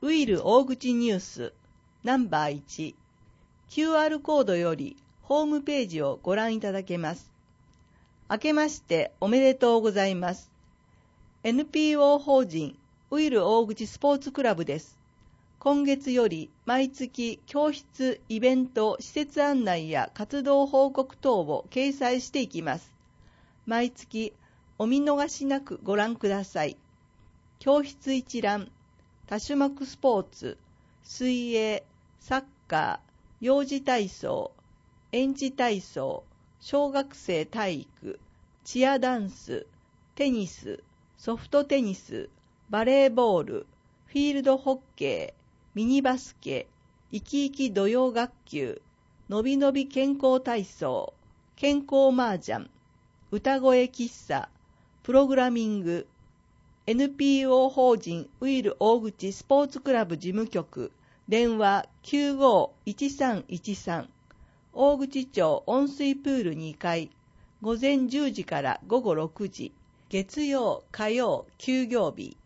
ウイル大口ニュースナンバー1 QR コードよりホームページをご覧いただけます。明けましておめでとうございます。NPO 法人ウイル大口スポーツクラブです。今月より毎月教室、イベント、施設案内や活動報告等を掲載していきます。毎月お見逃しなくご覧ください。教室一覧、多種目スポーツ、水泳、サッカー、幼児体操、園児体操、小学生体育、チアダンス、テニス、ソフトテニス、バレーボール、フィールドホッケー、ミニバスケ、生き生き土曜学級、のびのび健康体操、健康麻雀、歌声喫茶、プログラミング、NPO 法人ウイル大口スポーツクラブ事務局、電話 951313、大口町温水プール2階、午前10時から午後6時、月曜、火曜、休業日。